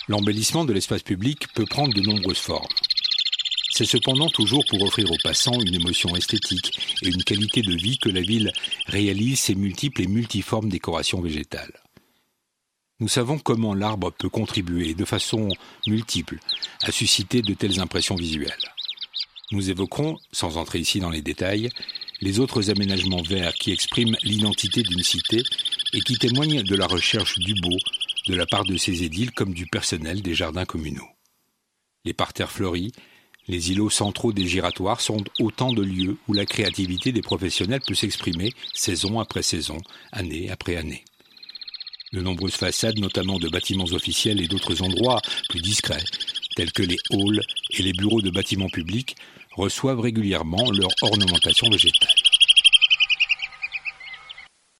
L'embellissement de l'espace public peut prendre de nombreuses formes. C'est cependant toujours pour offrir aux passants une émotion esthétique et une qualité de vie que la ville réalise ses multiples et multiformes décorations végétales. Nous savons comment l'arbre peut contribuer de façon multiple à susciter de telles impressions visuelles. Nous évoquerons, sans entrer ici dans les détails, les autres aménagements verts qui expriment l'identité d'une cité et qui témoignent de la recherche du beau de la part de ses édiles comme du personnel des jardins communaux. Les parterres fleuris, les îlots centraux des giratoires sont autant de lieux où la créativité des professionnels peut s'exprimer saison après saison, année après année. De nombreuses façades, notamment de bâtiments officiels et d'autres endroits plus discrets, tels que les halls et les bureaux de bâtiments publics, reçoivent régulièrement leur ornementation végétale.